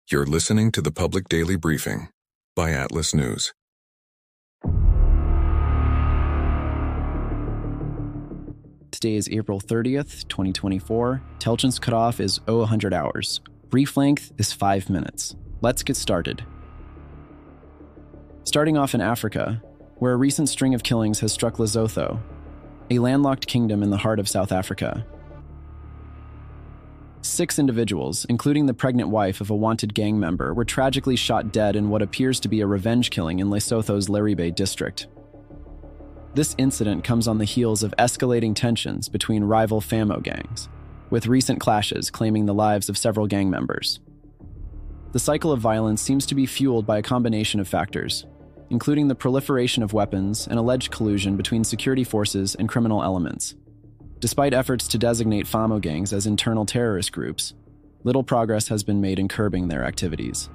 You're listening to the Public Daily Briefing by Atlas News. Today is April 30th, 2024. Intelligence cutoff is 100 hours. Brief length is 5 minutes. Let's get started. Starting off in Africa, where a recent string of killings has struck Lesotho, a landlocked kingdom in the heart of South Africa. 6 individuals, including the pregnant wife of a wanted gang member, were tragically shot dead in what appears to be a revenge killing in Lesotho's Leribe district. This incident comes on the heels of escalating tensions between rival Famo gangs, with recent clashes claiming the lives of several gang members. The cycle of violence seems to be fueled by a combination of factors, including the proliferation of weapons and alleged collusion between security forces and criminal elements. Despite efforts to designate Famo gangs as internal terrorist groups, little progress has been made in curbing their activities.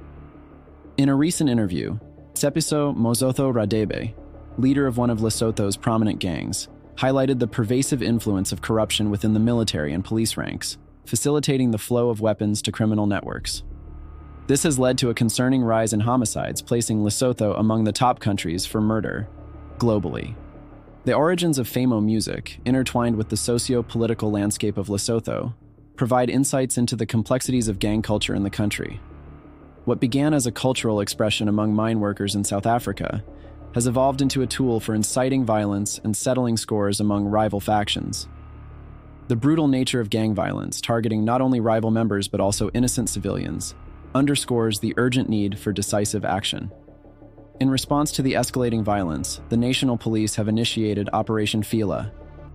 In a recent interview, Tsepiso Mozotho Radebe, leader of one of Lesotho's prominent gangs, highlighted the pervasive influence of corruption within the military and police ranks, facilitating the flow of weapons to criminal networks. This has led to a concerning rise in homicides, placing Lesotho among the top countries for murder globally. The origins of Famo music, intertwined with the socio-political landscape of Lesotho, provide insights into the complexities of gang culture in the country. What began as a cultural expression among mine workers in South Africa has evolved into a tool for inciting violence and settling scores among rival factions. The brutal nature of gang violence, targeting not only rival members but also innocent civilians, underscores the urgent need for decisive action. In response to the escalating violence, the National Police have initiated Operation Fila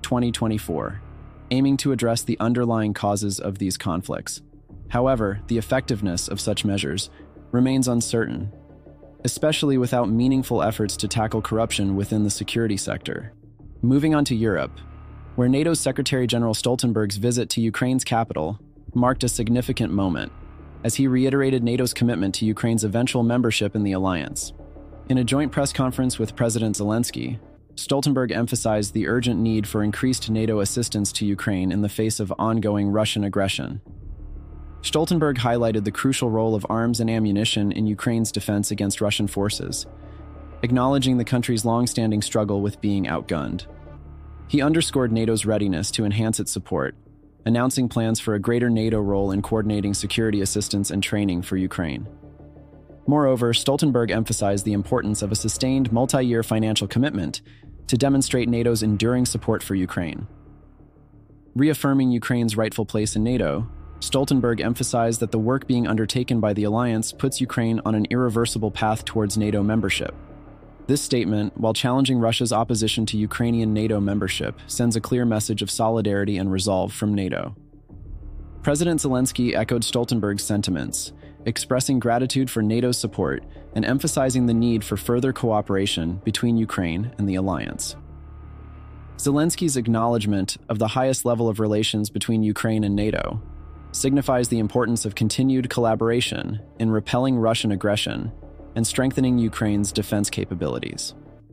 2024, aiming to address the underlying causes of these conflicts. However, the effectiveness of such measures remains uncertain, especially without meaningful efforts to tackle corruption within the security sector. Moving on to Europe, where NATO's Secretary General Stoltenberg's visit to Ukraine's capital marked a significant moment, as he reiterated NATO's commitment to Ukraine's eventual membership in the alliance. In a joint press conference with President Zelensky, Stoltenberg emphasized the urgent need for increased NATO assistance to Ukraine in the face of ongoing Russian aggression. Stoltenberg highlighted the crucial role of arms and ammunition in Ukraine's defense against Russian forces, acknowledging the country's long-standing struggle with being outgunned. He underscored NATO's readiness to enhance its support, announcing plans for a greater NATO role in coordinating security assistance and training for Ukraine. Moreover, Stoltenberg emphasized the importance of a sustained multi-year financial commitment to demonstrate NATO's enduring support for Ukraine. Reaffirming Ukraine's rightful place in NATO, Stoltenberg emphasized that the work being undertaken by the alliance puts Ukraine on an irreversible path towards NATO membership. This statement, while challenging Russia's opposition to Ukrainian NATO membership, sends a clear message of solidarity and resolve from NATO. President Zelensky echoed Stoltenberg's sentiments, expressing gratitude for NATO's support and emphasizing the need for further cooperation between Ukraine and the alliance. Zelensky's acknowledgement of the highest level of relations between Ukraine and NATO signifies the importance of continued collaboration in repelling Russian aggression and strengthening Ukraine's defense capabilities.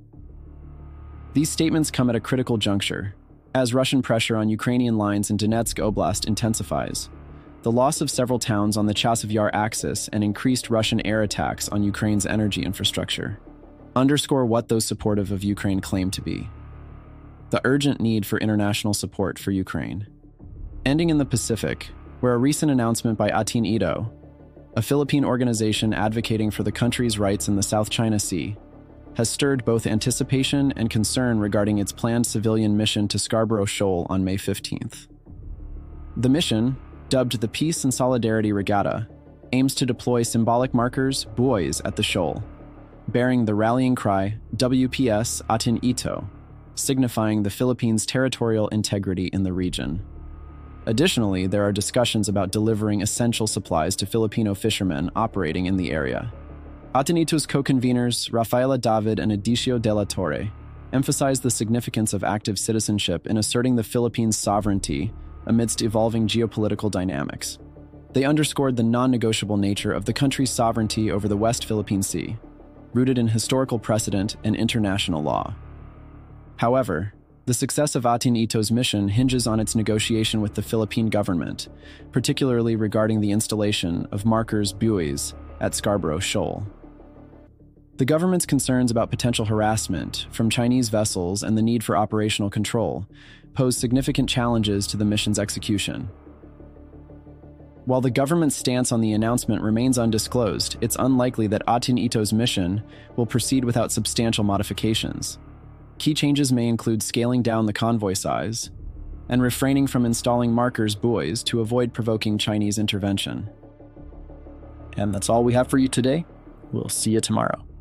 These statements come at a critical juncture, as Russian pressure on Ukrainian lines in Donetsk Oblast intensifies. The loss of several towns on the Chasiv Yar axis and increased Russian air attacks on Ukraine's energy infrastructure underscore what those supportive of Ukraine claim to be: the urgent need for international support for Ukraine. Ending in the Pacific, where a recent announcement by Atin Ito, a Philippine organization advocating for the country's rights in the South China Sea, has stirred both anticipation and concern regarding its planned civilian mission to Scarborough Shoal on May 15th. The mission, dubbed the Peace and Solidarity Regatta, aims to deploy symbolic markers, buoys, at the shoal, bearing the rallying cry, WPS Atin Ito, signifying the Philippines' territorial integrity in the region. Additionally, there are discussions about delivering essential supplies to Filipino fishermen operating in the area. Atin Ito's co-conveners, Rafaela David and Edicio de la Torre, emphasized the significance of active citizenship in asserting the Philippines' sovereignty amidst evolving geopolitical dynamics. They underscored the non-negotiable nature of the country's sovereignty over the West Philippine Sea, rooted in historical precedent and international law. However, The success of Atin Ito's mission hinges on its negotiation with the Philippine government, particularly regarding the installation of markers buoys at Scarborough Shoal. The government's concerns about potential harassment from Chinese vessels and the need for operational control pose significant challenges to the mission's execution. While the government's stance on the announcement remains undisclosed, it's unlikely that Atin Ito's mission will proceed without substantial modifications. Key changes may include scaling down the convoy size and refraining from installing markers buoys to avoid provoking Chinese intervention. And that's all we have for you today. We'll see you tomorrow.